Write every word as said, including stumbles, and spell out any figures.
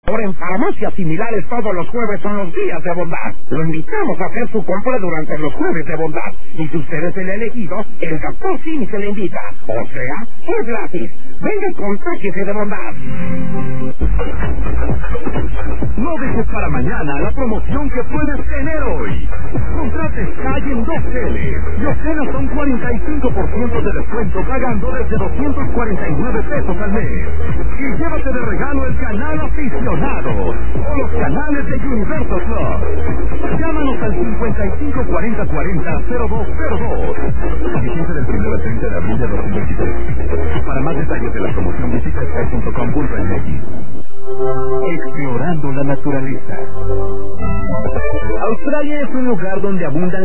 Ahora en farmacias similares todos los jueves son los días de bondad. Lo invitamos a hacer su compra durante los jueves de bondad. Y si usted es el elegido, el doctor Simi se le invita. O sea, es gratis. Venga y contágiese de bondad. No dejes para mañana la promoción que puedes tener hoy. Contrate Sky en dos L y obtén hasta un cuarenta y cinco por ciento de descuento pagando desde doscientos cuarenta y nueve pesos al mes. Y llévate de regalo el canal aficionado o los canales de Universo Club. Llámanos al cincuenta y cinco cuarenta cuarenta cero dos cero dos. Vigencia del primero al treinta de abril de dos mil veintitrés. Para más detalles de la promoción visita sky punto com punto m x. Explorando la naturaleza. Australia es un lugar donde abundan